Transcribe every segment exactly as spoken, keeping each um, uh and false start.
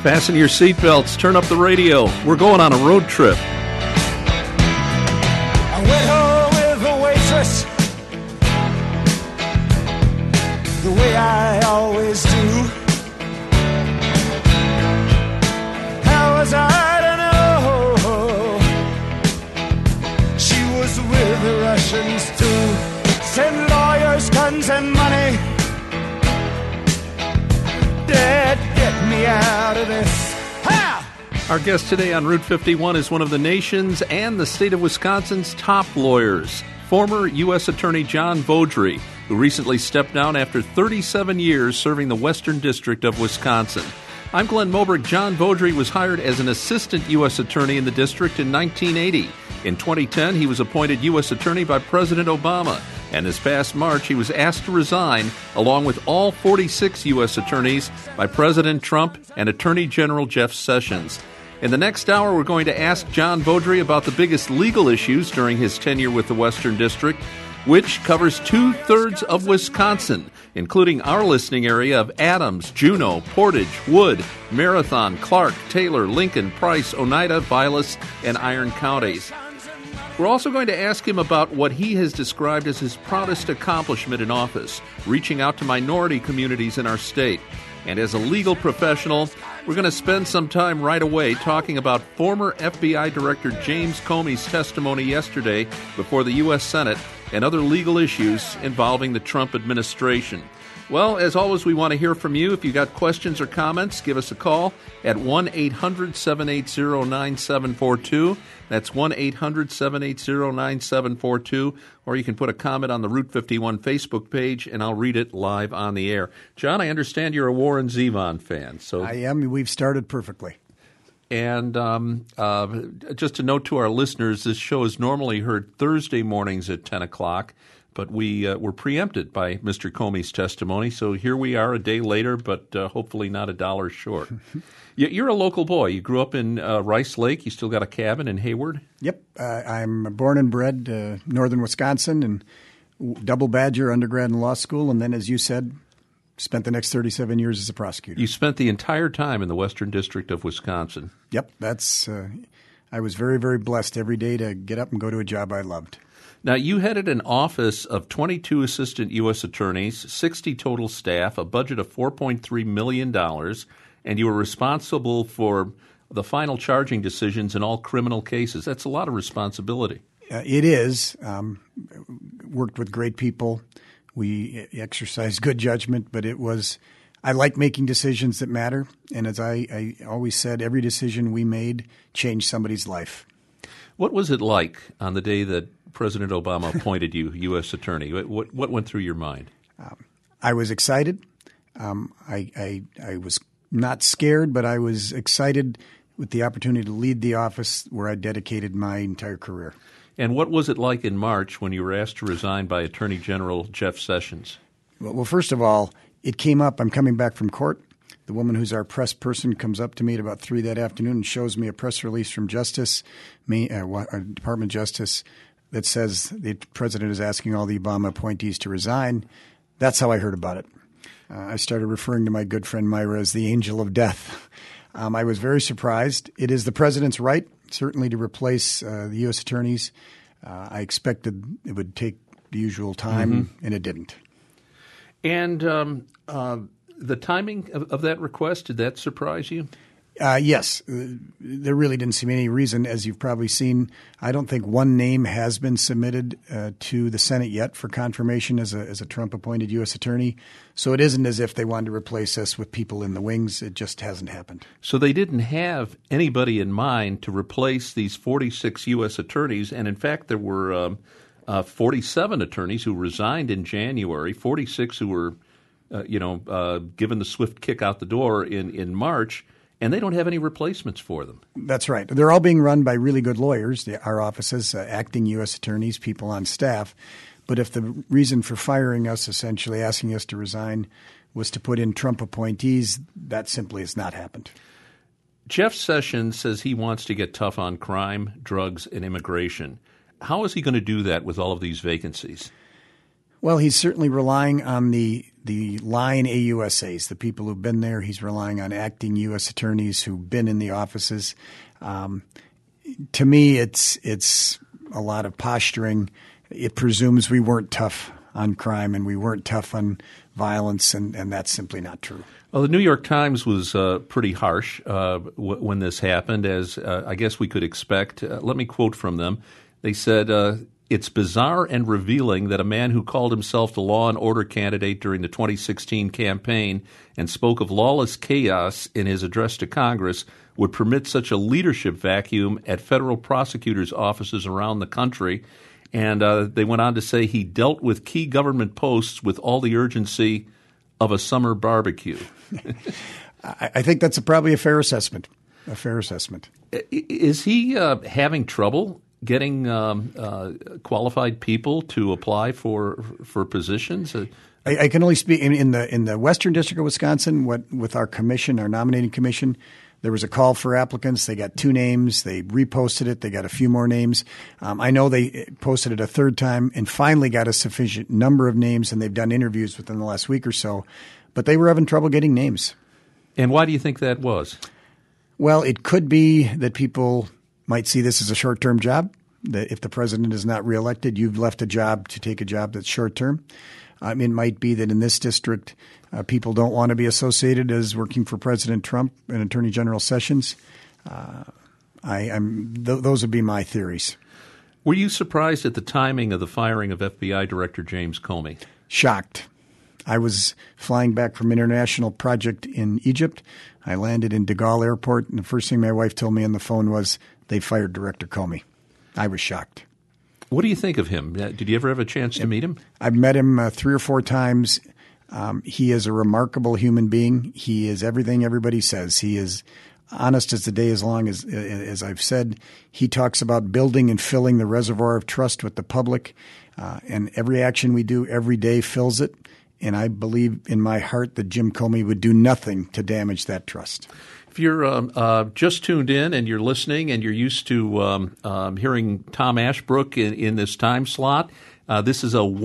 Fasten your seatbelts, turn up the radio. We're going on a road trip. I went home with a waitress, the way I always do. How was I to know she was with the Russians too? Send lawyers, guns, and money. Dad, get me out of this. Ha! Our guest today on Route fifty-one is one of the nation's and the state of Wisconsin's top lawyers, former U S Attorney John Beaudry, who recently stepped down after thirty-seven years serving the Western District of Wisconsin. I'm Glenn Moberg. John Beaudry was hired as an assistant U S attorney in the district in nineteen eighty. In twenty ten, he was appointed U S attorney by President Obama. And this past March, he was asked to resign, along with all forty-six U S attorneys, by President Trump and Attorney General Jeff Sessions. In the next hour, we're going to ask John Beaudry about the biggest legal issues during his tenure with the Western District, which covers two-thirds of Wisconsin, including our listening area of Adams, Juneau, Portage, Wood, Marathon, Clark, Taylor, Lincoln, Price, Oneida, Vilas, and Iron counties. We're also going to ask him about what he has described as his proudest accomplishment in office, reaching out to minority communities in our state. And as a legal professional, we're going to spend some time right away talking about former F B I Director James Comey's testimony yesterday before the U S Senate and other legal issues involving the Trump administration. Well, as always, we want to hear from you. If you got questions or comments, give us a call at one eight hundred seven eight zero nine seven four two. That's one eight hundred seven eight zero nine seven four two. Or you can put a comment on the Route fifty-one Facebook page, and I'll read it live on the air. John, I understand you're a Warren Zevon fan. So I am. We've started perfectly. And um, uh, just a note to our listeners, this show is normally heard Thursday mornings at ten o'clock. But we uh, were preempted by Mister Comey's testimony, so here we are a day later, but uh, hopefully not a dollar short. You're a local boy. You grew up in uh, Rice Lake. You still got a cabin in Hayward? Yep. Uh, I'm born and bred uh, northern Wisconsin, and double Badger undergrad and law school, and then, as you said, spent the next thirty-seven years as a prosecutor. You spent the entire time in the Western District of Wisconsin. Yep. That's. Uh, I was very, very blessed every day to get up and go to a job I loved. Now, you headed an office of twenty-two assistant U S attorneys, sixty total staff, a budget of four point three million dollars, and you were responsible for the final charging decisions in all criminal cases. That's a lot of responsibility. Uh, it is. Um, worked with great people. We exercised good judgment, but it was – I like making decisions that matter. And as I, I always said, every decision we made changed somebody's life. What was it like on the day that President Obama appointed you U S attorney? What what went through your mind? Um, I was excited. Um, I, I I was not scared, but I was excited with the opportunity to lead the office where I dedicated my entire career. And what was it like in March when you were asked to resign by Attorney General Jeff Sessions? Well, well first of all, it came up. I'm coming back from court. The woman who's our press person comes up to me at about three that afternoon and shows me a press release from Justice, me, uh, Department of Justice, that says the president is asking all the Obama appointees to resign. That's how I heard about it. Uh, I started referring to my good friend Myra as the angel of death. Um, I was very surprised. It is the president's right, certainly, to replace uh, the U S attorneys. Uh, I expected it would take the usual time, mm-hmm. and it didn't. And um, uh, the timing of, of that request, did that surprise you? Uh, yes. Uh, there really didn't seem any reason. As you've probably seen, I don't think one name has been submitted uh, to the Senate yet for confirmation as a, as a Trump-appointed U S attorney. So it isn't as if they wanted to replace us with people in the wings. It just hasn't happened. So they didn't have anybody in mind to replace these forty-six U S attorneys. And, in fact, there were um, uh, forty-seven attorneys who resigned in January, forty-six who were, uh, you know, uh, given the swift kick out the door in, in March. And they don't have any replacements for them. That's right. They're all being run by really good lawyers, the, our offices, uh, acting U S attorneys, people on staff. But if the reason for firing us, essentially asking us to resign, was to put in Trump appointees, that simply has not happened. Jeff Sessions says he wants to get tough on crime, drugs, and immigration. How is he going to do that with all of these vacancies? Well, he's certainly relying on the the line A U S As, the people who've been there. He's relying on acting U S attorneys who've been in the offices. Um, to me, it's it's a lot of posturing. It presumes we weren't tough on crime and we weren't tough on violence, and, and that's simply not true. Well, the New York Times was uh, pretty harsh uh, w- when this happened, as uh, I guess we could expect. Uh, let me quote from them. They said, uh, "It's bizarre and revealing that a man who called himself the law and order candidate during the twenty sixteen campaign and spoke of lawless chaos in his address to Congress would permit such a leadership vacuum at federal prosecutors' offices around the country." And uh, they went on to say he dealt with key government posts with all the urgency of a summer barbecue. I, I think that's a, probably a fair assessment, a fair assessment. Is he uh, having trouble getting um, uh, qualified people to apply for for positions? I, I can only speak in, in the in the Western District of Wisconsin. What with our commission, our nominating commission, there was a call for applicants. They got two names. They reposted it. They got a few more names. Um, I know they posted it a third time and finally got a sufficient number of names, and they've done interviews within the last week or so. But they were having trouble getting names. And why do you think that was? Well, it could be that people might see this as a short-term job, that if the president is not reelected, you've left a job to take a job that's short-term. Um, it might be that in this district, uh, people don't want to be associated as working for President Trump and Attorney General Sessions. Uh, I, I'm, th- those would be my theories. Were you surprised at the timing of the firing of F B I Director James Comey? Shocked. I was flying back from an international project in Egypt. I landed in De Gaulle Airport, and the first thing my wife told me on the phone was they fired Director Comey. I was shocked. What do you think of him? Did you ever have a chance to meet him? I've met him uh, three or four times. Um, he is a remarkable human being. He is everything everybody says. He is honest as the day is long, as, as I've said. He talks about building and filling the reservoir of trust with the public, uh, and every action we do every day fills it. And I believe in my heart that Jim Comey would do nothing to damage that trust. If you're um, uh, just tuned in and you're listening and you're used to um, um, hearing Tom Ashbrook in, in this time slot, uh, this is a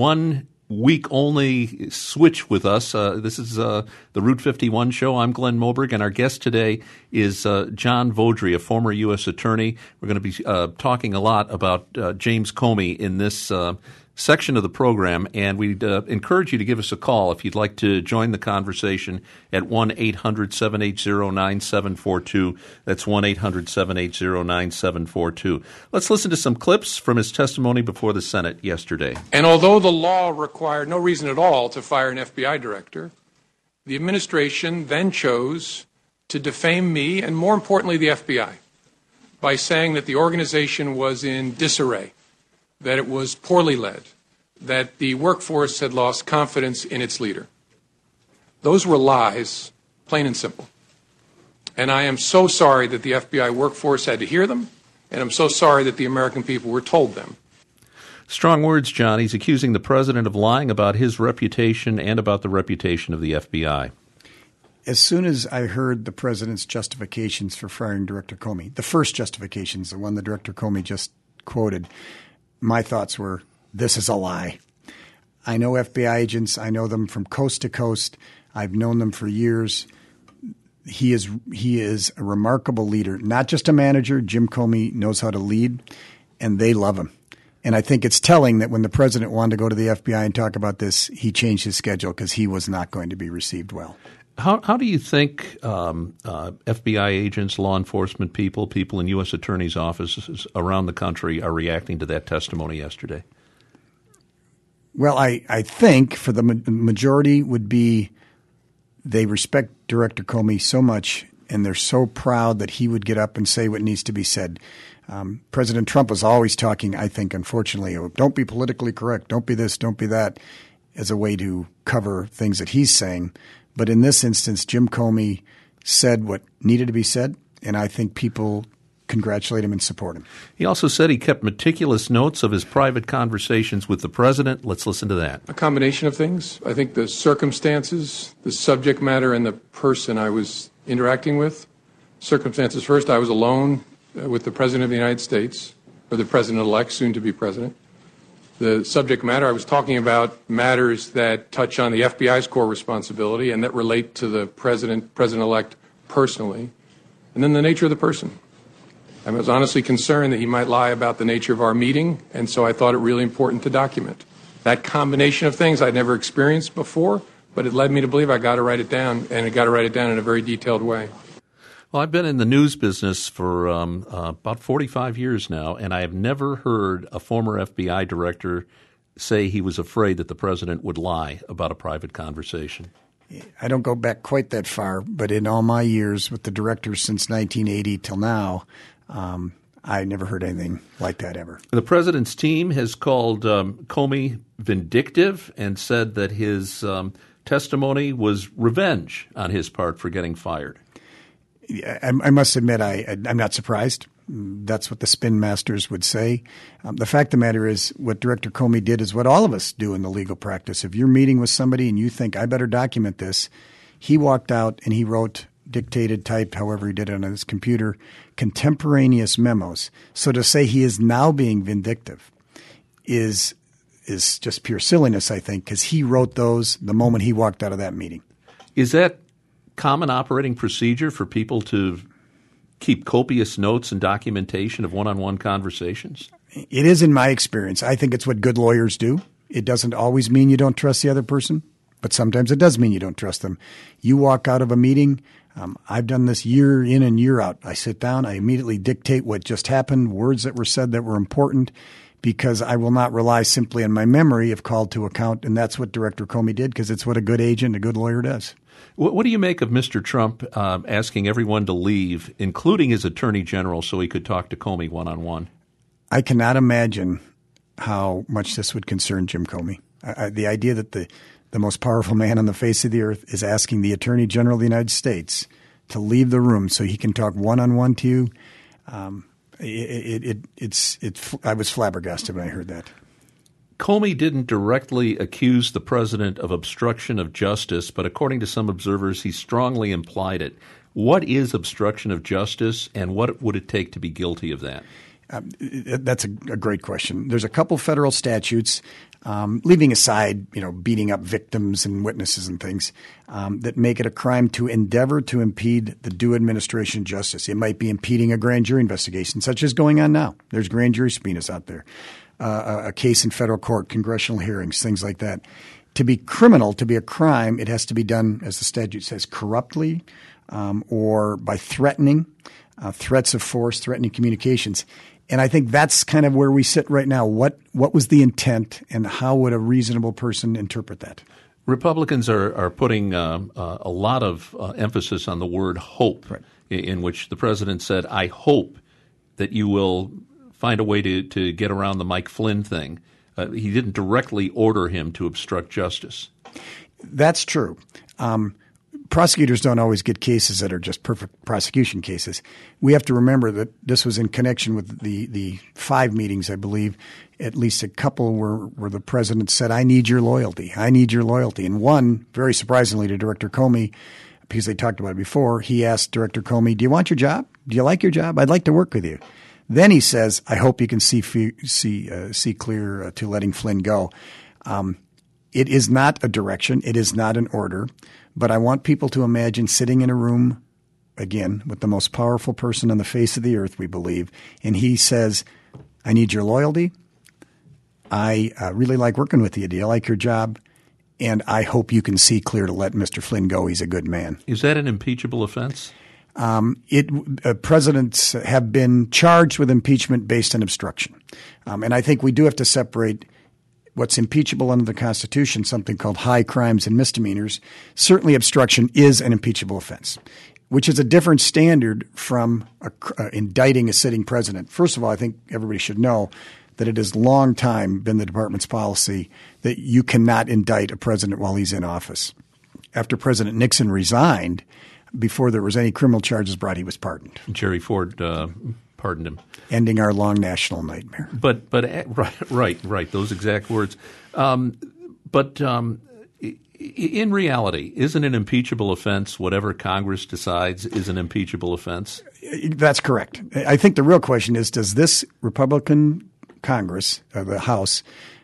one-week-only switch with us. Uh, this is uh, the Route fifty-one show. I'm Glenn Moberg, and our guest today is uh, John Vaudry, a former U S attorney. We're going to be uh, talking a lot about uh, James Comey in this uh section of the program, and we'd uh, encourage you to give us a call if you'd like to join the conversation at one eight hundred seven eight zero nine seven four two. That's one eight hundred seven eight zero nine seven four two. Let's listen to some clips from his testimony before the Senate yesterday. And although the law required no reason at all to fire an F B I director, the administration then chose to defame me and, more importantly, the F B I by saying that the organization was in disarray, that it was poorly led, that the workforce had lost confidence in its leader. Those were lies, plain and simple. And I am so sorry that the F B I workforce had to hear them, and I'm so sorry that the American people were told them. Strong words, John. He's accusing the president of lying about his reputation and about the reputation of the F B I. As soon as I heard the president's justifications for firing Director Comey, the first justifications, the one that Director Comey just quoted, my thoughts were, this is a lie. I know F B I agents. I know them from coast to coast. I've known them for years. He is he is a remarkable leader, not just a manager. Jim Comey knows how to lead, and they love him. And I think it's telling that when the president wanted to go to the F B I and talk about this, he changed his schedule because he was not going to be received well. How how do you think um, uh, F B I agents, law enforcement people, people in U S attorneys' offices around the country are reacting to that testimony yesterday? Well, I, I think for the ma- majority would be they respect Director Comey so much, and they're so proud that he would get up and say what needs to be said. Um, President Trump was always talking, I think, unfortunately, don't be politically correct, don't be this, don't be that, as a way to cover things that he's saying. But in this instance, Jim Comey said what needed to be said, and I think people congratulate him and support him. He also said he kept meticulous notes of his private conversations with the president. Let's listen to that. A combination of things. I think the circumstances, the subject matter, and the person I was interacting with. Circumstances first, I was alone with the President of the United States, or the President-elect, soon to be President. the subject matter. I was talking about matters that touch on the F B I's core responsibility and that relate to the president, president-elect personally, and then the nature of the person. I was honestly concerned that he might lie about the nature of our meeting, and so I thought it really important to document. That combination of things I'd never experienced before, but it led me to believe I got to write it down, and I got to write it down in a very detailed way. Well, I've been in the news business for um, uh, about forty-five years now, and I have never heard a former F B I director say he was afraid that the president would lie about a private conversation. I don't go back quite that far, but in all my years with the directors since nineteen eighty till now, um, I never heard anything like that ever. The president's team has called um, Comey vindictive and said that his um, testimony was revenge on his part for getting fired. I, I must admit, I, I'm not surprised. That's what the spin masters would say. Um, the fact of the matter is what Director Comey did is what all of us do in the legal practice. If you're meeting with somebody and you think, I better document this, he walked out and he wrote, dictated, typed, however he did it on his computer, contemporaneous memos. So to say he is now being vindictive is is just pure silliness, I think, because he wrote those the moment he walked out of that meeting. Is that common operating procedure for people to keep copious notes and documentation of one-on-one conversations? It is in my experience. I think it's what good lawyers do. It doesn't always mean you don't trust the other person, but sometimes it does mean you don't trust them. You walk out of a meeting. Um, I've done this year in and year out. I sit down. I immediately dictate what just happened, words that were said that were important, because I will not rely simply on my memory if called to account. And that's what Director Comey did, because it's what a good agent, a good lawyer does. What, what do you make of Mister Trump uh, asking everyone to leave, including his attorney general, so he could talk to Comey one-on-one? I cannot imagine how much this would concern Jim Comey. I, I, the idea that the, the most powerful man on the face of the earth is asking the Attorney General of the United States to leave the room so he can talk one-on-one to you, um, it, it, it, it's, it, I was flabbergasted when I heard that. Comey didn't directly accuse the president of obstruction of justice, but according to some observers, he strongly implied it. What is obstruction of justice, and what would it take to be guilty of that? Um, that's a, a great question. There's a couple federal statutes, um, leaving aside, you know, beating up victims and witnesses and things, um, that make it a crime to endeavor to impede the due administration of justice. It might be impeding a grand jury investigation, such as going on now. There's grand jury subpoenas out there. Uh, a case in federal court, congressional hearings, things like that. To be criminal, to be a crime, it has to be done, as the statute says, corruptly um, or by threatening, uh, threats of force, threatening communications. And I think that's kind of where we sit right now. What what was the intent, and how would a reasonable person interpret that? Republicans are, are putting uh, uh, a lot of uh, emphasis on the word hope, right, in, in which the president said, I hope that you will find a way to, to get around the Mike Flynn thing. Uh, he didn't directly order him to obstruct justice. That's true. Um, prosecutors don't always get cases that are just perfect prosecution cases. We have to remember that this was in connection with the, the five meetings, I believe, at least a couple where, where the president said, I need your loyalty. I need your loyalty. And one, very surprisingly to Director Comey, because they talked about it before, he asked Director Comey, do you want your job? Do you like your job? I'd like to work with you. Then he says, I hope you can see see uh, see clear uh, to letting Flynn go. Um, it is not a direction. It is not an order. But I want people to imagine sitting in a room, again, with the most powerful person on the face of the earth, we believe, and he says, I need your loyalty. I uh, really like working with you. Do you like your job? And I hope you can see clear to let Mister Flynn go. He's a good man. Is that an impeachable offense? Um, it, uh, presidents have been charged with impeachment based on obstruction. Um, and I think we do have to separate what's impeachable under the Constitution, something called high crimes and misdemeanors. Certainly obstruction is an impeachable offense, which is a different standard from a, uh, indicting a sitting president. First of all, I think everybody should know that it has long time been the department's policy that you cannot indict a president while he's in office. After President Nixon resigned, before there was any criminal charges brought, he was pardoned. Jerry Ford uh, pardoned him. Ending our long national nightmare. But but right right right those exact words. Um, but um, in reality, isn't an impeachable offense whatever Congress decides is an impeachable offense? That's correct. I think the real question is, does this Republican Congress, uh, the House,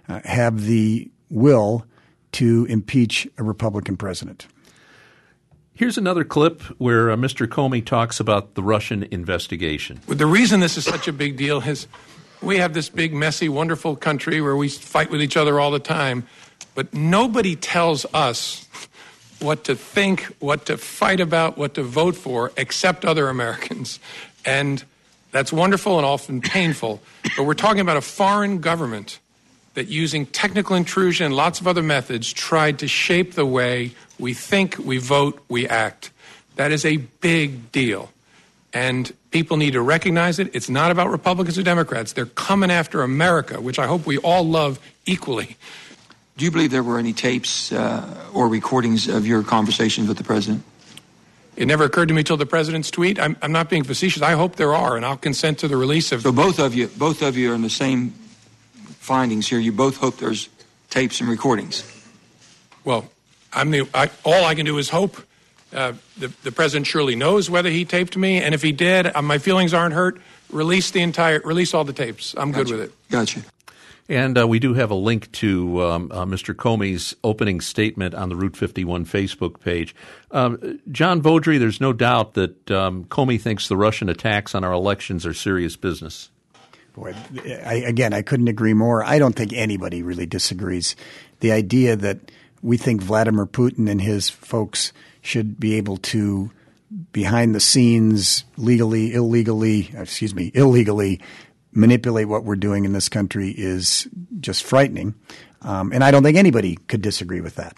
uh, have the will to impeach a Republican president. Here's another clip where uh, Mister Comey talks about the Russian investigation. The reason this is such a big deal is we have this big, messy, wonderful country where we fight with each other all the time, but nobody tells us what to think, what to fight about, what to vote for, except other Americans. And that's wonderful and often painful, but we're talking about a foreign government that, using technical intrusion and lots of other methods, tried to shape the way we think, we vote, we act. That is a big deal. And people need to recognize it. It's not about Republicans or Democrats. They're coming after America, which I hope we all love equally. Do you believe there were any tapes uh, or recordings of your conversations with the president? It never occurred to me till the president's tweet. I'm, I'm not being facetious. I hope there are, and I'll consent to the release of. So both of you, both of you are in the same findings here. You both hope there's tapes and recordings. Well, I'm the. I, all I can do is hope. Uh, the, the president surely knows whether he taped me, and if he did, uh, my feelings aren't hurt. Release the entire. Release all the tapes. I'm gotcha. good with it. Gotcha. And uh, we do have a link to um, uh, Mister Comey's opening statement on the Route fifty-one Facebook page. Um, John Vaudry, there's no doubt that um, Comey thinks the Russian attacks on our elections are serious business. Boy, I, again, I couldn't agree more. I don't think anybody really disagrees. The idea that we think Vladimir Putin and his folks should be able to, behind the scenes, legally, illegally, excuse me, illegally, manipulate what we're doing in this country is just frightening. Um, and I don't think anybody could disagree with that.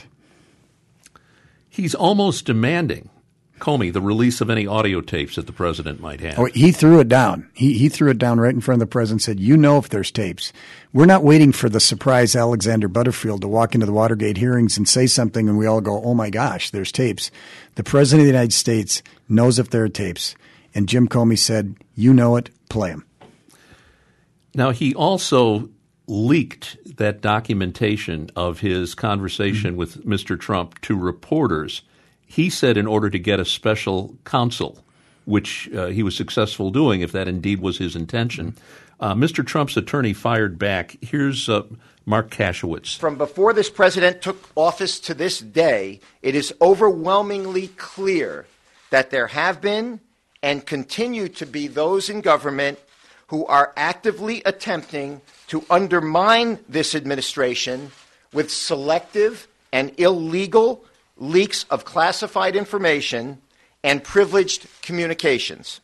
He's almost demanding, Comey, the release of any audio tapes that the president might have. Oh, he threw it down. He he threw it down right in front of the president and said, you know if there's tapes. We're not waiting for the surprise Alexander Butterfield to walk into the Watergate hearings and say something and we all go, oh my gosh, there's tapes. The president of the United States knows if there are tapes. And Jim Comey said, you know it, play them. Now, he also leaked that documentation of his conversation mm-hmm. with Mister Trump to reporters. He said in order to get a special counsel, which uh, he was successful doing, if that indeed was his intention. Uh, Mister Trump's attorney fired back. Here's uh, Mark Kashowitz. From before this president took office to this day, it is overwhelmingly clear that there have been and continue to be those in government who are actively attempting to undermine this administration with selective and illegal leaks of classified information and privileged communications.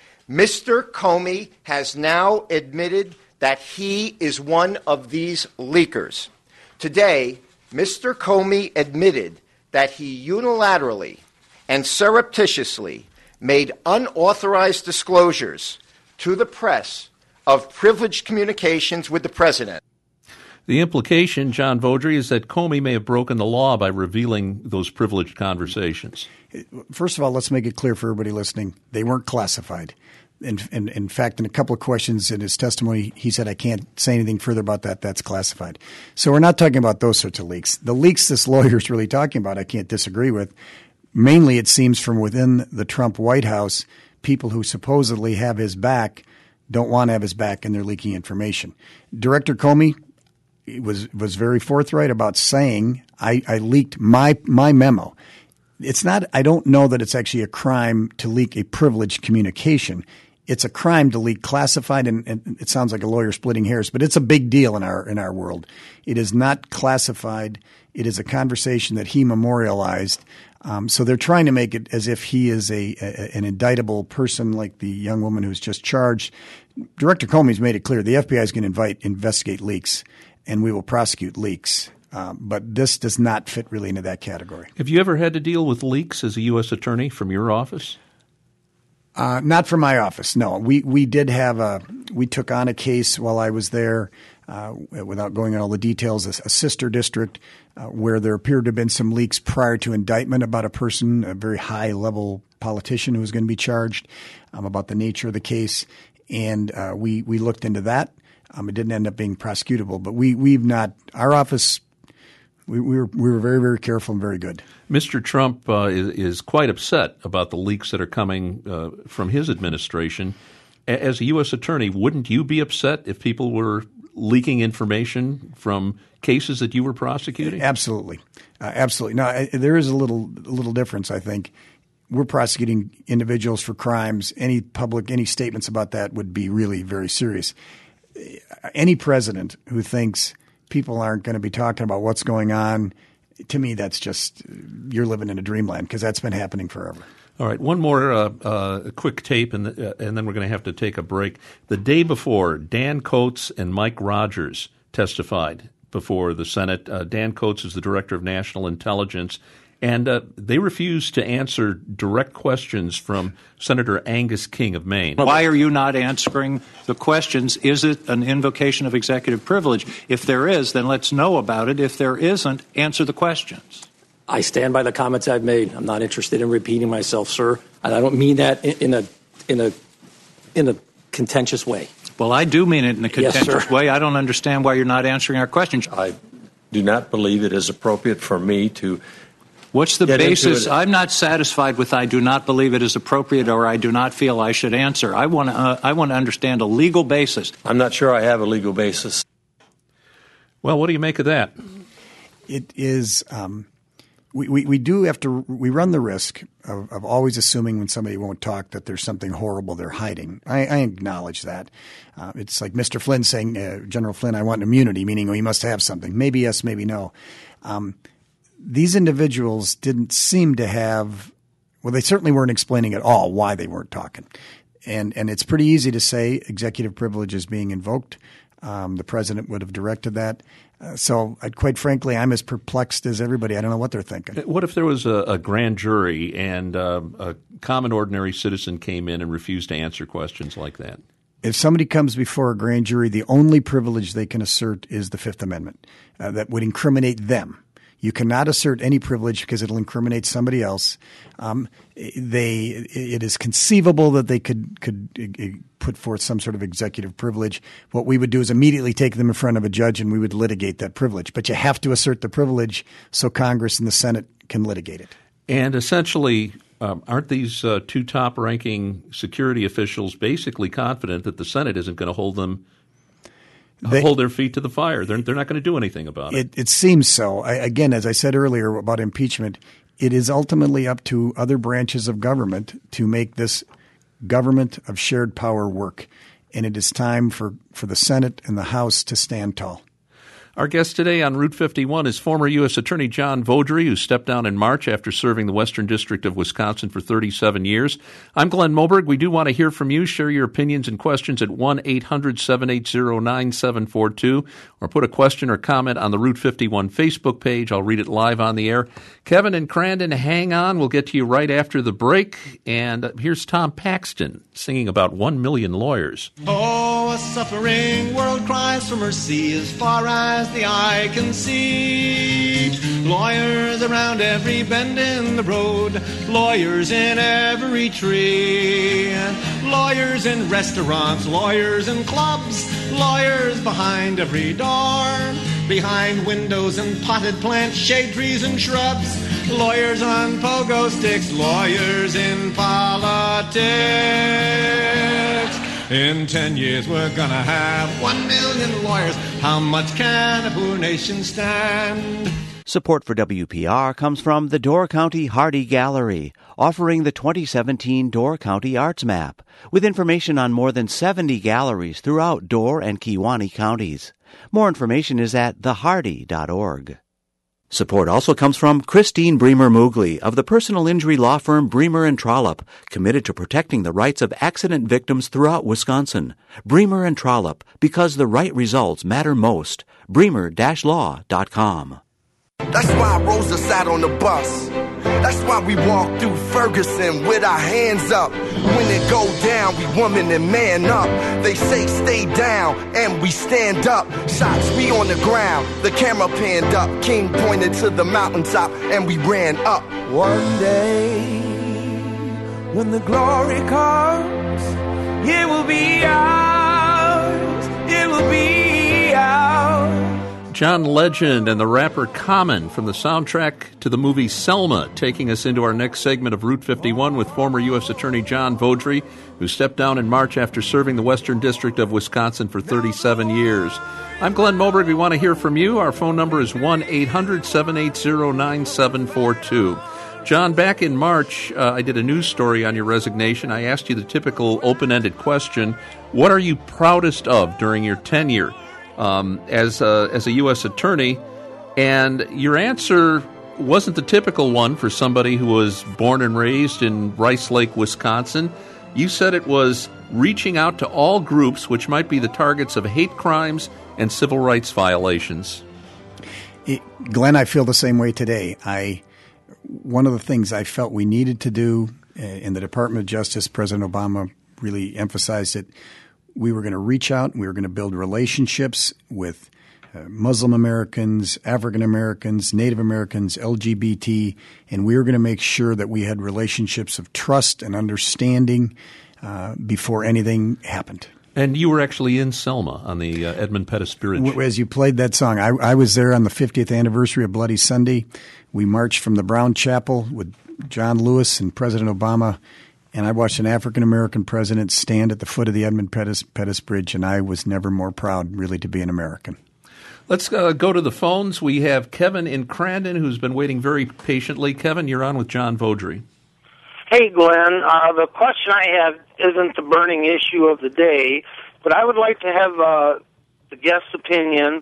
Mister Comey has now admitted that he is one of these leakers. Today, Mister Comey admitted that he unilaterally and surreptitiously made unauthorized disclosures to the press of privileged communications with the president. The implication, John Vaudry, is that Comey may have broken the law by revealing those privileged conversations. First of all, let's make it clear for everybody listening, they weren't classified. In, in, in fact, in a couple of questions in his testimony, he said, I can't say anything further about that. That's classified. So we're not talking about those sorts of leaks. The leaks this lawyer is really talking about, I can't disagree with. Mainly, it seems, from within the Trump White House, people who supposedly have his back don't want to have his back, and they're leaking information. Director Comey was was very forthright about saying, I, I leaked my my memo. It's not – I don't know that it's actually a crime to leak a privileged communication. It's a crime to leak classified, and, and it sounds like a lawyer splitting hairs, but it's a big deal in our in our world. It is not classified. It is a conversation that he memorialized. Um, so they're trying to make it as if he is a, a an indictable person like the young woman who's just charged. Director Comey's made it clear the F B I is going to invite investigate leaks, and we will prosecute leaks. Um, but this does not fit really into that category. Have you ever had to deal with leaks as a U S attorney from your office? Uh, not from my office, no. We we did have a – we took on a case while I was there, uh, without going into all the details, a, a sister district uh, where there appeared to have been some leaks prior to indictment about a person, a very high-level politician who was going to be charged, um, about the nature of the case. And uh, we, we looked into that. Um, it didn't end up being prosecutable. But we, we've not – our office – We, we were we were very, very careful and very good. Mister Trump uh, is, is quite upset about the leaks that are coming uh, from his administration. A- as a U S attorney, wouldn't you be upset if people were leaking information from cases that you were prosecuting? Absolutely. Uh, absolutely. No, I, there is a little a little difference, I think. We're prosecuting individuals for crimes. Any public, any statements about that would be really very serious. Any president who thinks people aren't going to be talking about what's going on, to me, that's just – you're living in a dreamland, because that's been happening forever. All right, one more uh, uh, quick tape, and, the, uh, and then we're going to have to take a break. The day before, Dan Coats and Mike Rogers testified before the Senate. Uh, Dan Coats is the Director of National Intelligence, and uh, they refused to answer direct questions from Senator Angus King of Maine. Why are you not answering the questions? Is it an invocation of executive privilege? If there is, then let's know about it. If there isn't, answer the questions. I stand by the comments I've made. I'm not interested in repeating myself, sir. And I don't mean that in a in a in a contentious way. Well, I do mean it in a contentious yes, way. I don't understand why you're not answering our questions. I do not believe it is appropriate for me to. What's the basis? I'm not satisfied with I do not believe it is appropriate or I do not feel I should answer. I want to uh, I want to understand a legal basis. I'm not sure I have a legal basis. Well, what do you make of that? It is um, we, we, we do have to we run the risk of, of always assuming when somebody won't talk that there's something horrible they're hiding. I, I acknowledge that. Uh, it's like Mister Flynn saying, uh, General Flynn, I want immunity, meaning he must have something. Maybe yes, maybe no. Um, These individuals didn't seem to have – well, they certainly weren't explaining at all why they weren't talking. And and it's pretty easy to say executive privilege is being invoked. Um, the president would have directed that. Uh, so uh, quite frankly, I'm as perplexed as everybody. I don't know what they're thinking. What if there was a, a grand jury and uh, a common ordinary citizen came in and refused to answer questions like that? If somebody comes before a grand jury, the only privilege they can assert is the Fifth Amendment uh, that would incriminate them. You cannot assert any privilege because it'll incriminate somebody else. Um, they, it is conceivable that they could could put forth some sort of executive privilege. What we would do is immediately take them in front of a judge and we would litigate that privilege. But you have to assert the privilege so Congress and the Senate can litigate it. And essentially, um, aren't these uh, two top-ranking security officials basically confident that the Senate isn't going to hold them They, hold their feet to the fire? They're, they're not going to do anything about it. It, it seems so. I, again, as I said earlier about impeachment, it is ultimately up to other branches of government to make this government of shared power work. And it is time for, for the Senate and the House to stand tall. Our guest today on Route fifty-one is former U S Attorney John Vaudrey, who stepped down in March after serving the Western District of Wisconsin for thirty-seven years. I'm Glenn Moberg. We do want to hear from you. Share your opinions and questions at one eight hundred seven eight zero nine seven four two or put a question or comment on the Route fifty-one Facebook page. I'll read it live on the air. Kevin and Crandon, hang on. We'll get to you right after the break. And here's Tom Paxton singing about one million lawyers. Oh, a suffering world cries for mercy as far as the eye can see. Lawyers around every bend in the road, lawyers in every tree. Lawyers in restaurants, lawyers in clubs, lawyers behind every door. Behind windows and potted plants, shade trees and shrubs. Lawyers on pogo sticks, lawyers in politics. In ten years we're gonna have one million lawyers. How much can a poor nation stand? Support for W P R comes from the Door County Hardy Gallery, offering the twenty seventeen Door County Arts Map, with information on more than seventy galleries throughout Door and Kewaunee counties. More information is at the hardy dot org. Support also comes from Christine Bremer-Moogly of the personal injury law firm Bremer and Trollope, committed to protecting the rights of accident victims throughout Wisconsin. Bremer and Trollope, because the right results matter most. bremer dash law dot com. That's why Rosa sat on the bus. That's why we walk through Ferguson with our hands up. When it go down, we woman and man up. They say stay down, and we stand up. Shots be on the ground, the camera panned up. King pointed to the mountaintop, and we ran up. One day, when the glory comes, it will be ours. It will be ours. John Legend and the rapper Common from the soundtrack to the movie Selma, taking us into our next segment of Route fifty-one with former U S Attorney John Vaudry, who stepped down in March after serving the Western District of Wisconsin for thirty-seven years. I'm Glenn Moberg. We want to hear from you. Our phone number is one eight hundred seven eight zero nine seven four two. John, back in March, uh, I did a news story on your resignation. I asked you the typical open-ended question, what are you proudest of during your tenure um, as, a, as a U S attorney? And your answer wasn't the typical one for somebody who was born and raised in Rice Lake, Wisconsin. You said it was reaching out to all groups which might be the targets of hate crimes and civil rights violations. It, Glenn, I feel the same way today. I One of the things I felt we needed to do uh, in the Department of Justice, President Obama really emphasized it. We were going to reach out. We were going to build relationships with uh, Muslim Americans, African Americans, Native Americans, L G B T, and we were going to make sure that we had relationships of trust and understanding uh, before anything happened. And you were actually in Selma on the uh, Edmund Pettus Bridge. As you played that song, I, I was there on the fiftieth anniversary of Bloody Sunday. We marched from the Brown Chapel with John Lewis and President Obama, and I watched an African-American president stand at the foot of the Edmund Pettus, Pettus Bridge, and I was never more proud, really, to be an American. Let's uh, go to the phones. We have Kevin in Crandon, who's been waiting very patiently. Kevin, you're on with John Vaudry. Hey, Glenn. Uh, the question I have isn't the burning issue of the day, but I would like to have uh, the guest's opinion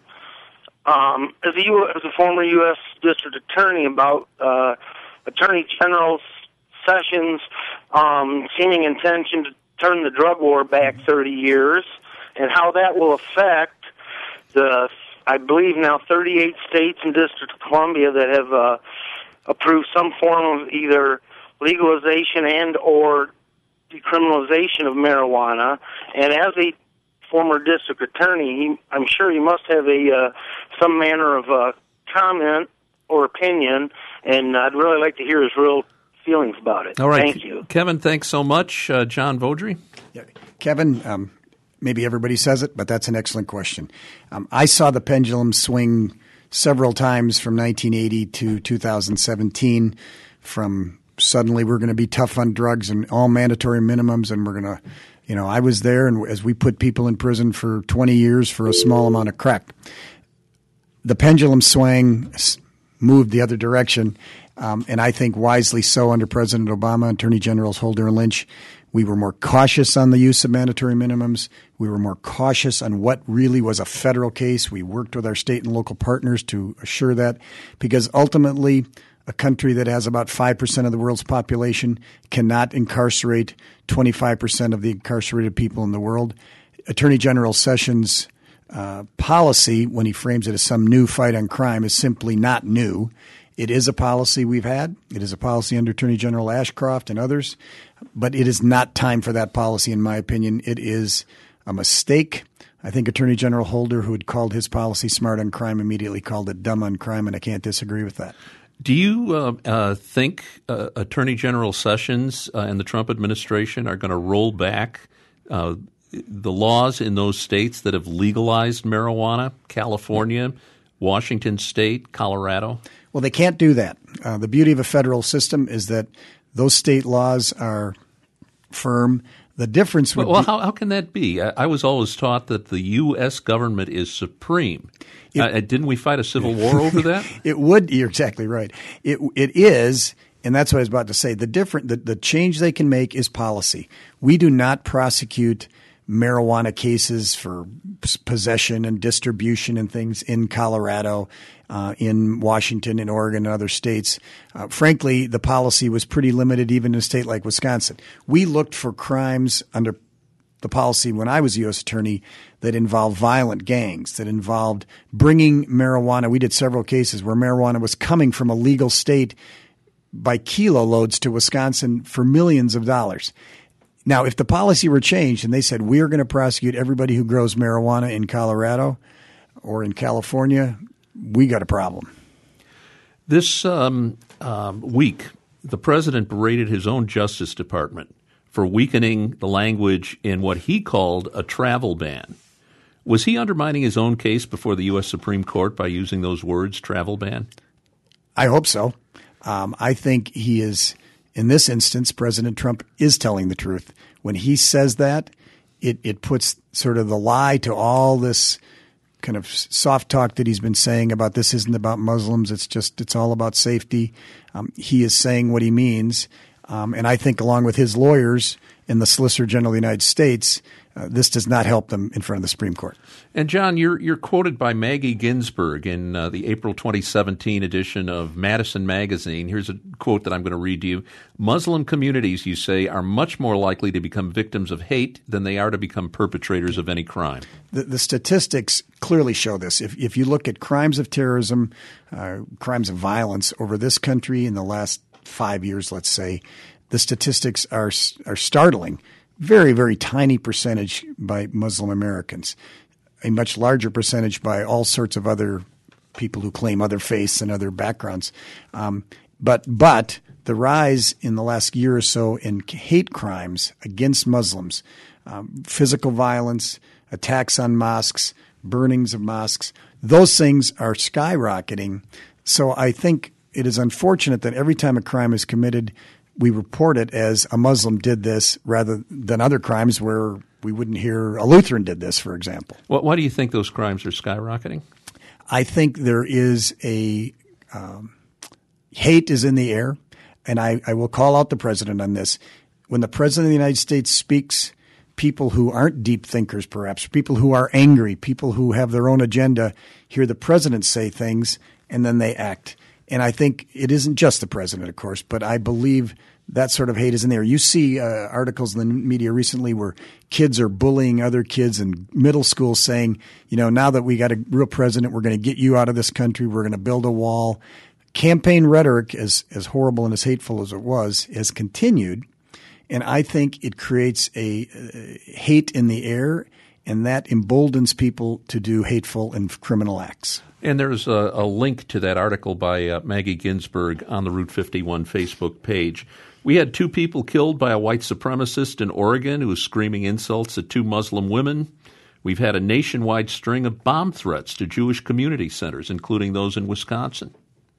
um, as, a U- as a former U S District Attorney about uh, Attorney General Sessions' um, seeming intention to turn the drug war back thirty years and how that will affect the, I believe now, thirty-eight states and District of Columbia that have uh, approved some form of either legalization and or decriminalization of marijuana. And as a former district attorney, he, I'm sure he must have a uh, some manner of uh, comment or opinion, and I'd really like to hear his real feelings about it. All right. Thank you. Kevin, thanks so much. Uh, John Vaudry? Yeah. Kevin, um, maybe everybody says it, but that's an excellent question. Um, I saw the pendulum swing several times from nineteen eighty to two thousand seventeen, from suddenly we're going to be tough on drugs and all mandatory minimums, and we're going to, you know, I was there, and as we put people in prison for twenty years for a small amount of crack. The pendulum swang, moved the other direction, um, and I think wisely so under President Obama, Attorney Generals Holder and Lynch. We were more cautious on the use of mandatory minimums. We were more cautious on what really was a federal case. We worked with our state and local partners to assure that, because ultimately a country that has about five percent of the world's population cannot incarcerate twenty-five percent of the incarcerated people in the world. Attorney General Sessions' uh, policy, when he frames it as some new fight on crime, is simply not new. It is a policy we've had. It is a policy under Attorney General Ashcroft and others, but it is not time for that policy, in my opinion. It is a mistake. I think Attorney General Holder, who had called his policy smart on crime, immediately called it dumb on crime, and I can't disagree with that. Do you uh, uh, think uh, Attorney General Sessions uh, and the Trump administration are going to roll back uh, the laws in those states that have legalized marijuana, California, Washington State, Colorado? Well, they can't do that. Uh, the beauty of a federal system is that those state laws are firm. The difference would well, well be— how, how can that be? I, I was always taught that the U S government is supreme. It, uh, didn't we fight a civil war over that? It would. You're exactly right. It it is, and that's what I was about to say. The different the, the change they can make is policy. We do not prosecute marijuana cases for possession and distribution and things in Colorado, uh, in Washington, in Oregon, and other states. Uh, frankly, the policy was pretty limited even in a state like Wisconsin. We looked for crimes under the policy when I was U S attorney that involved violent gangs, that involved bringing marijuana. We did several cases where marijuana was coming from a legal state by kilo loads to Wisconsin for millions of dollars. Now, if the policy were changed and they said we're going to prosecute everybody who grows marijuana in Colorado or in California, we got a problem. This um, um, week, the president berated his own Justice Department for weakening the language in what he called a travel ban. Was he undermining his own case before the U S Supreme Court by using those words, travel ban? I hope so. Um, I think he is, in this instance, President Trump is telling the truth. When he says that, it, it puts sort of the lie to all this kind of soft talk that he's been saying about this isn't about Muslims. It's just it's all about safety. Um, he is saying what he means. Um, and I think along with his lawyers and the Solicitor General of the United States, uh, this does not help them in front of the Supreme Court. And, John, you're you're quoted by Maggie Ginsberg in uh, the April twenty seventeen edition of Madison Magazine. Here's a quote that I'm going to read to you. Muslim communities, you say, are much more likely to become victims of hate than they are to become perpetrators of any crime. The, the statistics clearly show this. If, if you look at crimes of terrorism, uh, crimes of violence over this country in the last five years, let's say, the statistics are are startling. Very, very tiny percentage by Muslim Americans, a much larger percentage by all sorts of other people who claim other faiths and other backgrounds. Um, but but the rise in the last year or so in hate crimes against Muslims, um, physical violence, attacks on mosques, burnings of mosques, those things are skyrocketing. So I think it is unfortunate that every time a crime is committed, we report it as a Muslim did this rather than other crimes where we wouldn't hear a Lutheran did this, for example. Well, why do you think those crimes are skyrocketing? I think there is a um, hate is in the air, and I, I will call out the president on this. When the president of the United States speaks, people who aren't deep thinkers, perhaps, people who are angry, people who have their own agenda, hear the president say things, and then they act. And I think it isn't just the president, of course, but I believe that sort of hate is in there. You see uh, articles in the media recently where kids are bullying other kids in middle school saying, you know, now that we got a real president, we're going to get you out of this country. We're going to build a wall. Campaign rhetoric, as, as horrible and as hateful as it was, has continued. And I think it creates a uh, hate in the air, and that emboldens people to do hateful and criminal acts. And there's a, a link to that article by uh, Maggie Ginsberg on the Route fifty-one Facebook page. We had two people killed by a white supremacist in Oregon who was screaming insults at two Muslim women. We've had a nationwide string of bomb threats to Jewish community centers, including those in Wisconsin.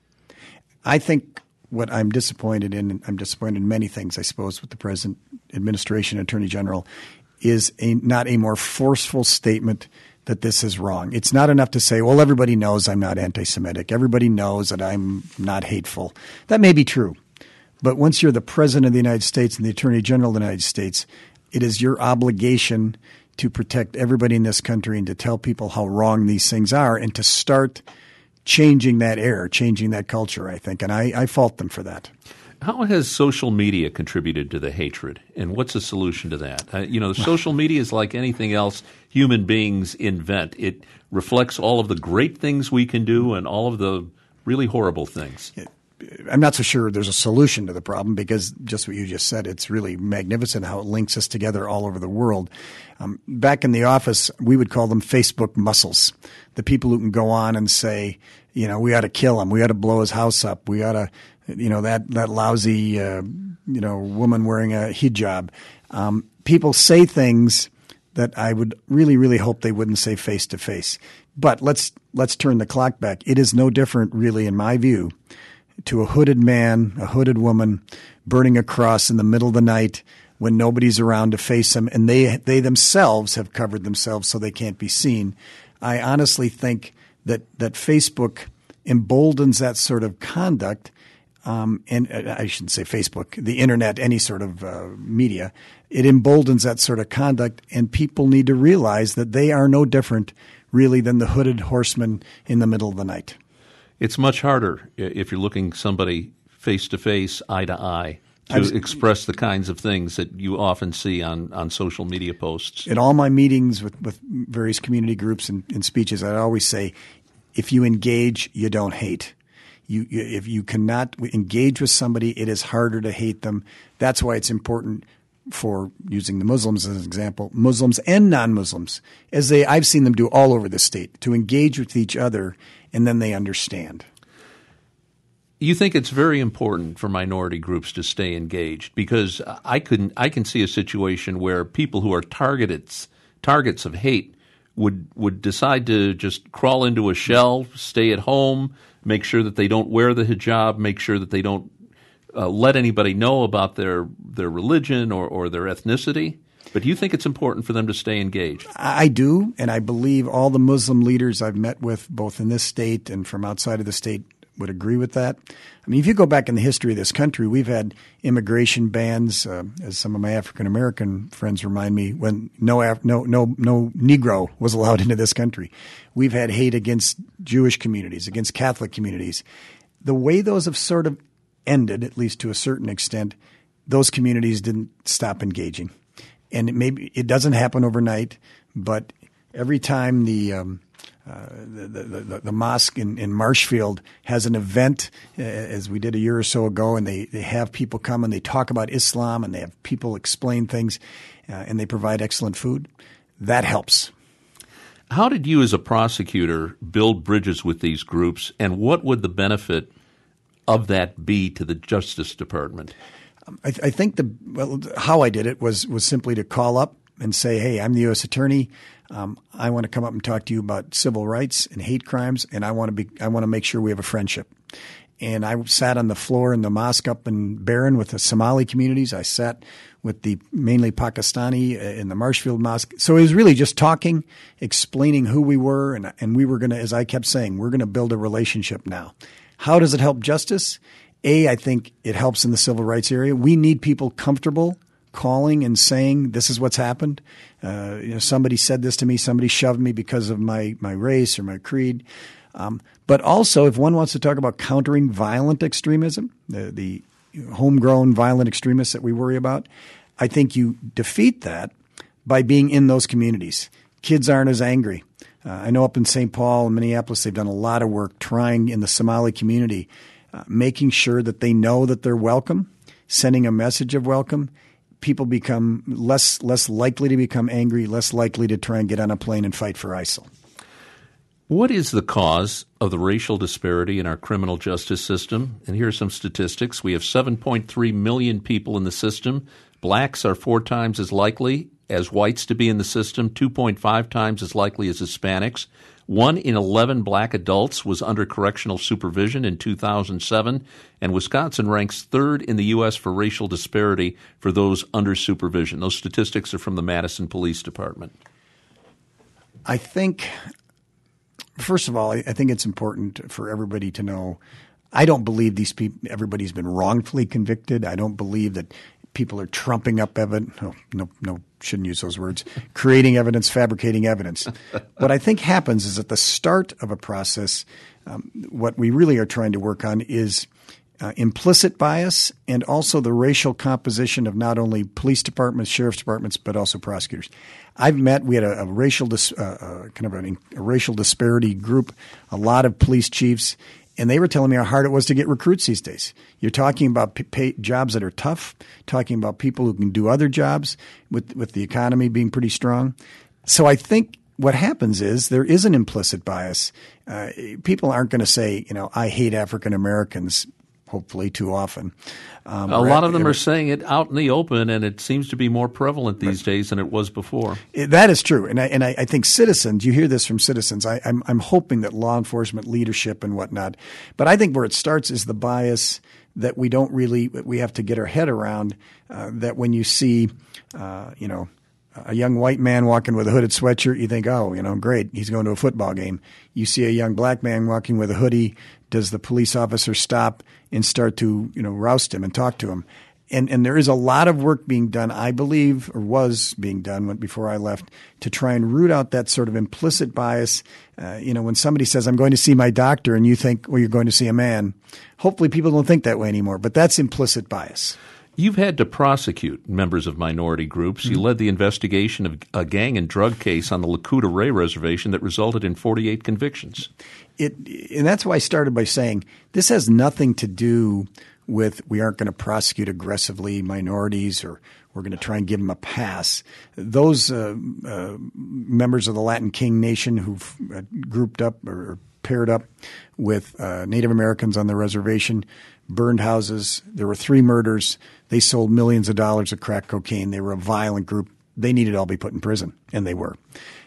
I think what I'm disappointed in, and I'm disappointed in many things, I suppose, with the present administration, Attorney General, is a, not a more forceful statement that this is wrong. It's not enough to say, well, everybody knows I'm not anti-Semitic. Everybody knows that I'm not hateful. That may be true. But once you're the President of the United States and the Attorney General of the United States, it is your obligation to protect everybody in this country and to tell people how wrong these things are and to start changing that air, changing that culture, I think. And I, I fault them for that. How has social media contributed to the hatred, and what's the solution to that? Uh, you know, social media is like anything else human beings invent. It reflects all of the great things we can do and all of the really horrible things. I'm not so sure there's a solution to the problem because just what you just said, it's really magnificent how it links us together all over the world. Um, back in the office, we would call them Facebook muscles, the people who can go on and say, you know, we ought to kill him. We ought to blow his house up. We ought to, you know, that, that lousy, uh, you know, woman wearing a hijab. Um, people say things that I would really, really hope they wouldn't say face to face. But let's let's turn the clock back. It is no different, really, in my view, to a hooded man, a hooded woman burning a cross in the middle of the night when nobody's around to face them, and they they themselves have covered themselves so they can't be seen. I honestly think that that Facebook emboldens that sort of conduct, um, and I shouldn't say Facebook, the internet, any sort of uh, media. It emboldens that sort of conduct, and people need to realize that they are no different, really, than the hooded horseman in the middle of the night. It's much harder if you're looking somebody face-to-face, eye-to-eye, to was, express the kinds of things that you often see on, on social media posts. In all my meetings with, with various community groups and, and speeches, I always say, if you engage, you don't hate. You, you, if you cannot engage with somebody, it is harder to hate them. That's why it's important for, using the Muslims as an example, Muslims and non-Muslims, as they I've seen them do all over the state, to engage with each other, and then they understand. You think it's very important for minority groups to stay engaged, because I couldn't I can see a situation where people who are targeted targets of hate would would decide to just crawl into a shell, stay at home, make sure that they don't wear the hijab, make sure that they don't uh, let anybody know about their their religion or, or their ethnicity. But do you think it's important for them to stay engaged? I do, and I believe all the Muslim leaders I've met with, both in this state and from outside of the state, would agree with that. I mean, if you go back in the history of this country, we've had immigration bans, uh, as some of my African American friends remind me, when no, Af- no no no Negro was allowed into this country. We've had hate against Jewish communities, against Catholic communities. The way those have sort of ended, at least to a certain extent, those communities didn't stop engaging. And it maybe it doesn't happen overnight, but every time the um, uh, the, the, the, the mosque in, in Marshfield has an event, uh, as we did a year or so ago, and they, they have people come and they talk about Islam and they have people explain things, uh, and they provide excellent food, that helps. How did you as a prosecutor build bridges with these groups, and what would the benefit of that be to the Justice Department? I, I think the well, how I did it was was simply to call up and say, "Hey, I'm the U S attorney. Um, I want to come up and talk to you about civil rights and hate crimes, and I want to be I want to make sure we have a friendship." And I sat on the floor in the mosque up in Barron with the Somali communities. I sat with the mainly Pakistani in the Marshfield Mosque. So it was really just talking, explaining who we were, and and we were going to, as I kept saying, we're going to build a relationship now. How does it help justice? A, I think it helps in the civil rights area. We need people comfortable calling and saying, this is what's happened. Uh, you know, somebody said this to me. Somebody shoved me because of my, my race or my creed. Um, but also, if one wants to talk about countering violent extremism, the, the homegrown violent extremists that we worry about, I think you defeat that by being in those communities. Kids aren't as angry. Uh, I know up in Saint Paul and Minneapolis, they've done a lot of work trying in the Somali community, uh, making sure that they know that they're welcome, sending a message of welcome. People become less less likely to become angry, less likely to try and get on a plane and fight for ISIL. What is the cause of the racial disparity in our criminal justice system? And here are some statistics. We have seven point three million people in the system. Blacks are four times as likely as whites to be in the system, two point five times as likely as Hispanics. One in eleven black adults was under correctional supervision in two thousand seven, and Wisconsin ranks third in the U S for racial disparity for those under supervision. Those statistics are from the Madison Police Department. I think, first of all, I think it's important for everybody to know, I don't believe these people, everybody's been wrongfully convicted. I don't believe that people are trumping up evidence. No, no, no, shouldn't use those words. Creating evidence, fabricating evidence. What I think happens is at the start of a process, um, what we really are trying to work on is uh, implicit bias and also the racial composition of not only police departments, sheriff's departments, but also prosecutors. I've met, we had a, a racial, dis, uh, uh, kind of an, a racial disparity group, a lot of police chiefs, and they were telling me how hard it was to get recruits these days. You're talking about pay, pay, jobs that are tough, talking about people who can do other jobs with, with the economy being pretty strong. So I think what happens is there is an implicit bias. Uh, people aren't going to say, you know, I hate African Americans, hopefully too often. Um, a lot of them are saying it out in the open, and it seems to be more prevalent these right. days than it was before. It, that is true. And I, and I, I think citizens, you hear this from citizens, I, I'm, I'm hoping that law enforcement leadership and whatnot, but I think where it starts is the bias that we don't really, we have to get our head around, uh, that when you see, uh, you know, a young white man walking with a hooded sweatshirt, you think, oh, you know, great, he's going to a football game. You see a young black man walking with a hoodie. Does the police officer stop and start to, you know, roust him and talk to him? And and there is a lot of work being done, I believe, or was being done before I left, to try and root out that sort of implicit bias. Uh, you know, when somebody says, I'm going to see my doctor, and you think, well, you're going to see a man, hopefully people don't think that way anymore. But that's implicit bias. You've had to prosecute members of minority groups. Mm-hmm. You led the investigation of a gang and drug case on the Lakota Ray Reservation that resulted in forty-eight convictions. It, and that's why I started by saying this has nothing to do with we aren't going to prosecute aggressively minorities or we're going to try and give them a pass. Those uh, uh, members of the Latin King Nation who've uh, grouped up or paired up with uh, Native Americans on the reservation, burned houses. There were three murders. They sold millions of dollars of crack cocaine. They were a violent group. They needed to all be put in prison, and they were.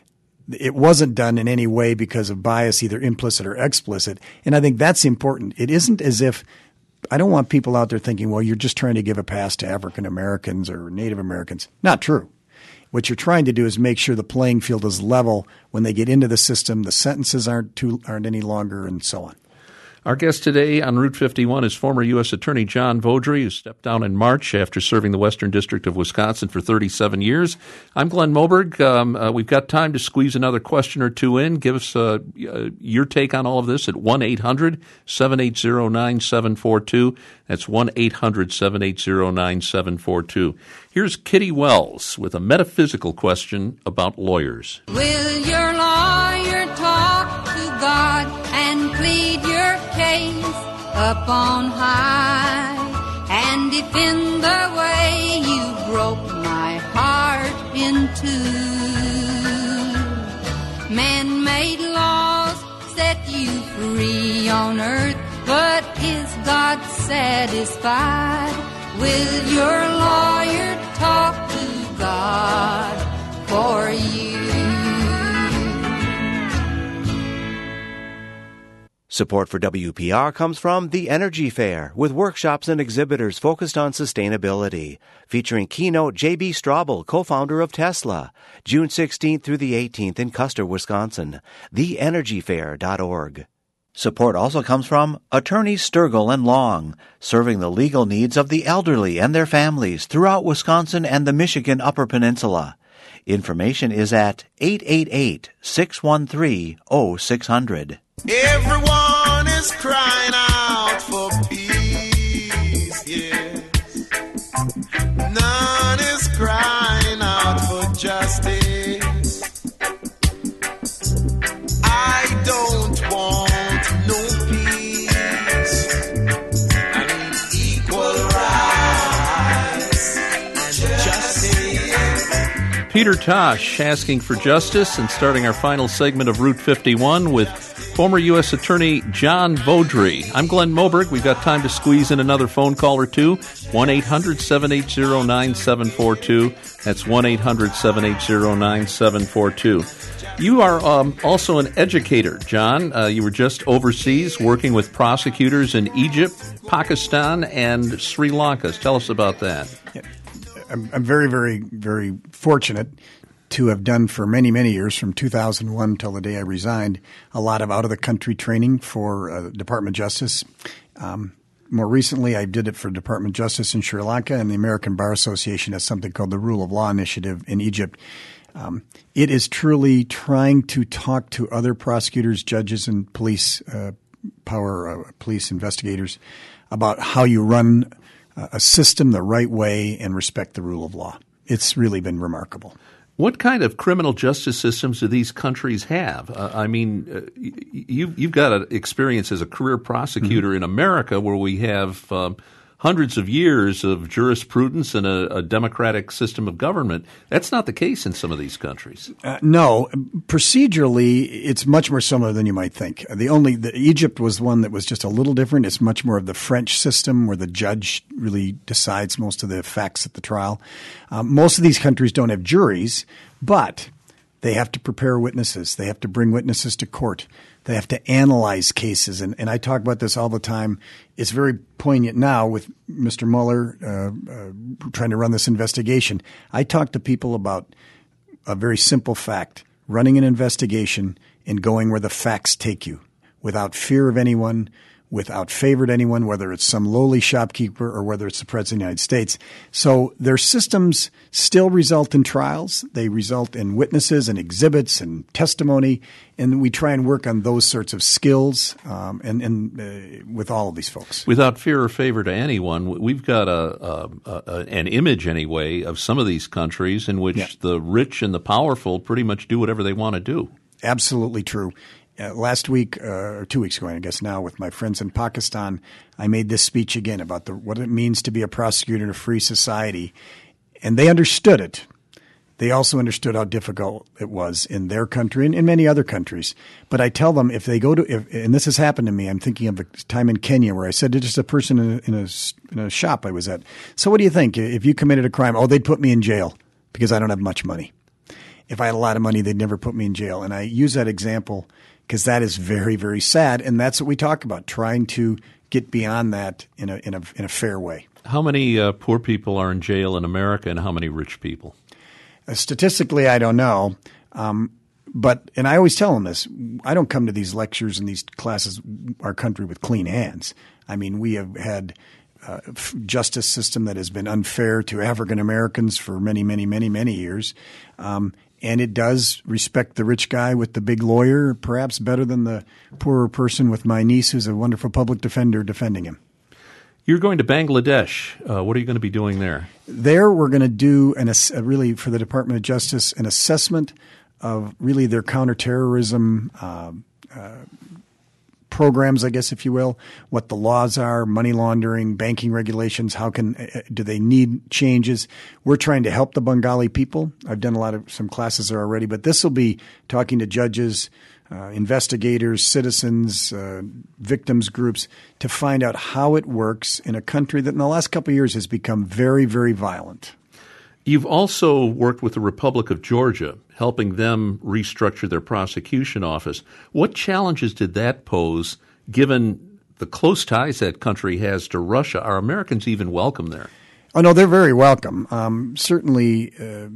it wasn't done in any way because of bias, either implicit or explicit. And I think that's important. It isn't as if – I don't want people out there thinking, well, you're just trying to give a pass to African Americans or Native Americans. Not true. What you're trying to do is make sure the playing field is level when they get into the system, the sentences aren't too, aren't any longer, and so on. Our guest today on Route fifty-one is former U S Attorney John Vaudrey, who stepped down in March after serving the Western District of Wisconsin for thirty-seven years. I'm Glenn Moberg. Um, uh, we've got time to squeeze another question or two in. Give us uh, uh, your take on all of this at one eight hundred seven eight zero nine seven four two. That's one eight hundred seven eight zero nine seven four two. Here's Kitty Wells with a metaphysical question about lawyers. Will your lawyer talk to God and plead your case up on high? And if in the way you broke my heart in two, man-made laws set you free on earth, but is God satisfied? Will your lawyer talk to God for you? Support for W P R comes from the Energy Fair, with workshops and exhibitors focused on sustainability, featuring keynote J B Straubel, co-founder of Tesla, June sixteenth through the eighteenth in Custer, Wisconsin. the energy fair dot org. Support also comes from Attorneys Sturgill and Long, serving the legal needs of the elderly and their families throughout Wisconsin and the Michigan Upper Peninsula. Information is at eight eight eight, six one three, oh six hundred. Everyone is crying out for peace, yes. None is crying out for justice. I don't want no peace. I mean equal rights and justice. Peter Tosh asking for justice and starting our final segment of Route fifty-one with former U S Attorney John Vaudrey. I'm Glenn Moberg. We've got time to squeeze in another phone call or two. one eight hundred seven eight zero nine seven four two. That's one eight hundred seven eight zero nine seven four two. You are um, also an educator, John. Uh, you were just overseas working with prosecutors in Egypt, Pakistan, and Sri Lanka. Tell us about that. Yeah. I'm, I'm very, very, very fortunate to have done for many, many years, from two thousand one till the day I resigned, a lot of out-of-the-country training for uh, Department of Justice. Um, more recently, I did it for Department of Justice in Sri Lanka, and the American Bar Association has something called the Rule of Law Initiative in Egypt. Um, it is truly trying to talk to other prosecutors, judges, and police uh, power, uh, police investigators about how you run a system the right way and respect the rule of law. It's really been remarkable. What kind of criminal justice systems do these countries have? Uh, I mean, uh, you, you've got an experience as a career prosecutor mm-hmm. in America where we have um, hundreds of years of jurisprudence and a, a democratic system of government. That's not the case in some of these countries. Uh, no. Procedurally, it's much more similar than you might think. The only the, Egypt was one that was just a little different. It's much more of the French system where the judge really decides most of the facts at the trial. Um, most of these countries don't have juries, but they have to prepare witnesses. They have to bring witnesses to court. They have to analyze cases. And, and I talk about this all the time. It's very poignant now with Mister Mueller uh, uh, trying to run this investigation. I talk to people about a very simple fact, running an investigation and going where the facts take you without fear of anyone, without favor to anyone, whether it's some lowly shopkeeper or whether it's the President of the United States. So their systems still result in trials. They result in witnesses and exhibits and testimony, and we try and work on those sorts of skills um, and, and uh, with all of these folks. Without fear or favor to anyone, we've got a, a, a an image anyway of some of these countries in which yeah. the rich and the powerful pretty much do whatever they want to do. Absolutely true. Uh, last week, uh, or two weeks ago, I guess now, with my friends in Pakistan, I made this speech again about the, what it means to be a prosecutor in a free society. And they understood it. They also understood how difficult it was in their country and in many other countries. But I tell them if they go to if, – and this has happened to me. I'm thinking of a time in Kenya where I said to just a person in a, in a, in a shop I was at, so what do you think? If you committed a crime, oh, they'd put me in jail because I don't have much money. if I had a lot of money, they'd never put me in jail. And I use that example because that is very, very sad. And that's what we talk about, trying to get beyond that in a in a, in a fair way. How many uh, poor people are in jail in America and how many rich people? Uh, statistically, I don't know. Um, but and I always tell them this. I don't come to these lectures and these classes, our country, with clean hands. I mean, we have had uh, justice system that has been unfair to African Americans for many, many, many, many years. Um, and it does respect the rich guy with the big lawyer, perhaps better than the poorer person with my niece who's a wonderful public defender defending him. You're going to Bangladesh. Uh, what are you going to be doing there? There we're going to do an ass- really for the Department of Justice an assessment of really their counterterrorism uh, uh, programs, I guess, if you will, what the laws are, money laundering, banking regulations, how can uh, do they need changes? We're trying to help the Bengali people. I've done a lot of some classes there already, but this will be talking to judges, Uh, investigators, citizens, uh, victims groups to find out how it works in a country that in the last couple of years has become very, very violent. You've also worked with the Republic of Georgia, helping them restructure their prosecution office. What challenges did that pose, given the close ties that country has to Russia? Are Americans even welcome there? Oh, no, they're very welcome. Um, certainly uh,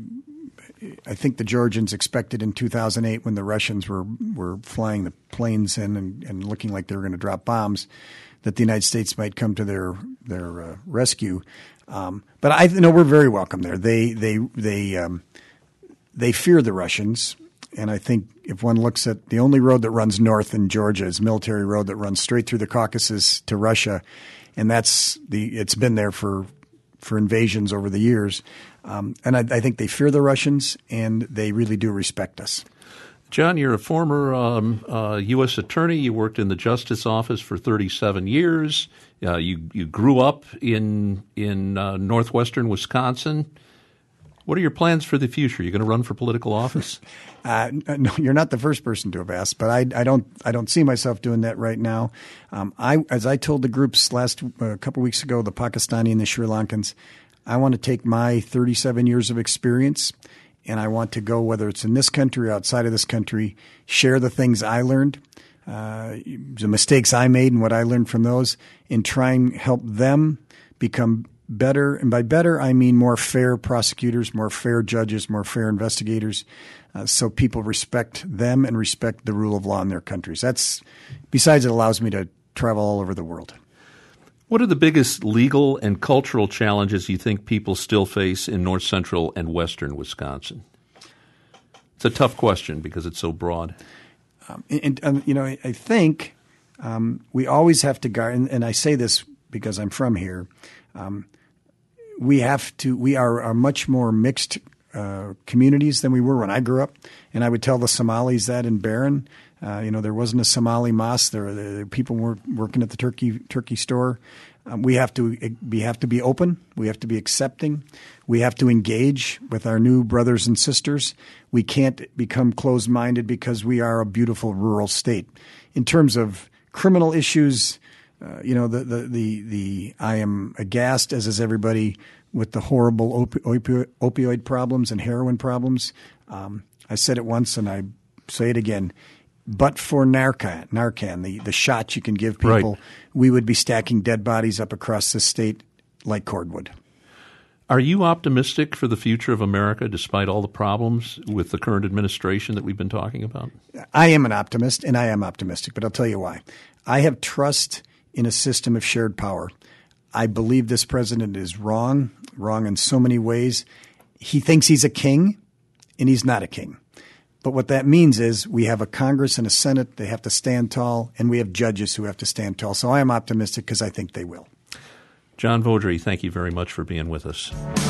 I think the Georgians expected in two thousand eight when the Russians were, were flying the planes in and, and looking like they were going to drop bombs that the United States might come to their their uh, rescue. Um, but I know we're very welcome there. They they they um, they fear the Russians, and I think if one looks at the only road that runs north in Georgia is a military road that runs straight through the Caucasus to Russia, and that's the it's been there for for invasions over the years. Um, and I, I think they fear the Russians, and they really do respect us. John, you're a former um, uh, U S attorney. You worked in the Justice Office for thirty-seven years. Uh, you you grew up in in uh, northwestern Wisconsin. What are your plans for the future? Are you going to run for political office? uh, no, you're not the first person to have asked, but I, I don't I don't see myself doing that right now. Um, I as I told the groups last a uh, couple of weeks ago, the Pakistani and the Sri Lankans, I want to take my thirty-seven years of experience, and I want to go, whether it's in this country or outside of this country, share the things I learned, uh, the mistakes I made and what I learned from those, and try and help them become better. And by better, I mean more fair prosecutors, more fair judges, more fair investigators, uh, so people respect them and respect the rule of law in their countries. That's besides, it allows me to travel all over the world. What are the biggest legal and cultural challenges you think people still face in north central and western Wisconsin? It's a tough question because it's so broad. Um, and, and, you know, I, I think um, we always have to guard, and, and I say this because I'm from here, um, we have to, we are, are much more mixed uh, communities than we were when I grew up. And I would tell the Somalis that in Barron. Uh, you know, there wasn't a Somali mosque. There, there people were working at the turkey turkey store. Um, we have to we have to be open. We have to be accepting. We have to engage with our new brothers and sisters. We can't become closed-minded because we are a beautiful rural state. In terms of criminal issues, uh, you know, the, the the the I am aghast, as is everybody, with the horrible opi- opi- opioid problems and heroin problems. Um, I said it once, and I say it again. But for Narcan, Narcan, the, the shot you can give people, right, we would be stacking dead bodies up across this state like cordwood. Are you optimistic for the future of America despite all the problems with the current administration that we've been talking about? I am an optimist, and I am optimistic, but I'll tell you why. I have trust in a system of shared power. I believe this president is wrong, wrong in so many ways. He thinks he's a king, and he's not a king. But what that means is we have a Congress and a Senate. They have to stand tall, and we have judges who have to stand tall. So I am optimistic because I think they will. John Vaudrey, thank you very much for being with us.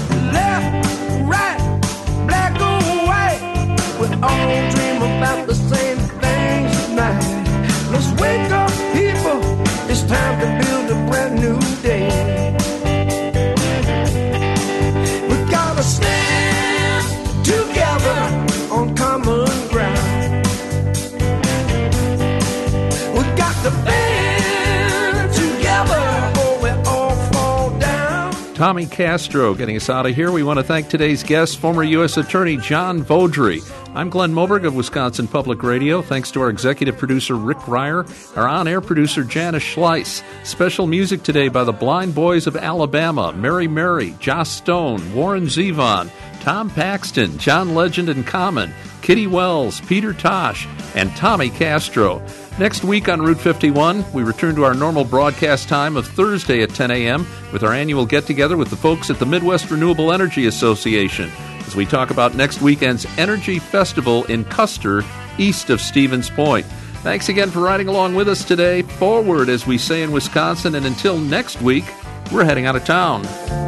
Left, right, black or white, we all dream about the same things tonight. Let's wake up, people. It's time to build a brand new day. We gotta stand together on common ground. We got to band together or we all fall down. Tommy Castro getting us out of here. We want to thank today's guest, former U S Attorney John Vaudry. I'm Glenn Moberg of Wisconsin Public Radio. Thanks to our executive producer, Rick Ryer, our on-air producer, Janice Schleiss. Special music today by the Blind Boys of Alabama, Mary Mary, Joss Stone, Warren Zevon, Tom Paxton, John Legend and Common, Kitty Wells, Peter Tosh, and Tommy Castro. Next week on Route fifty-one, we return to our normal broadcast time of Thursday at ten a.m. with our annual get-together with the folks at the Midwest Renewable Energy Association as we talk about next weekend's Energy Festival in Custer, east of Stevens Point. Thanks again for riding along with us today. Forward, as we say in Wisconsin, and until next week, we're heading out of town.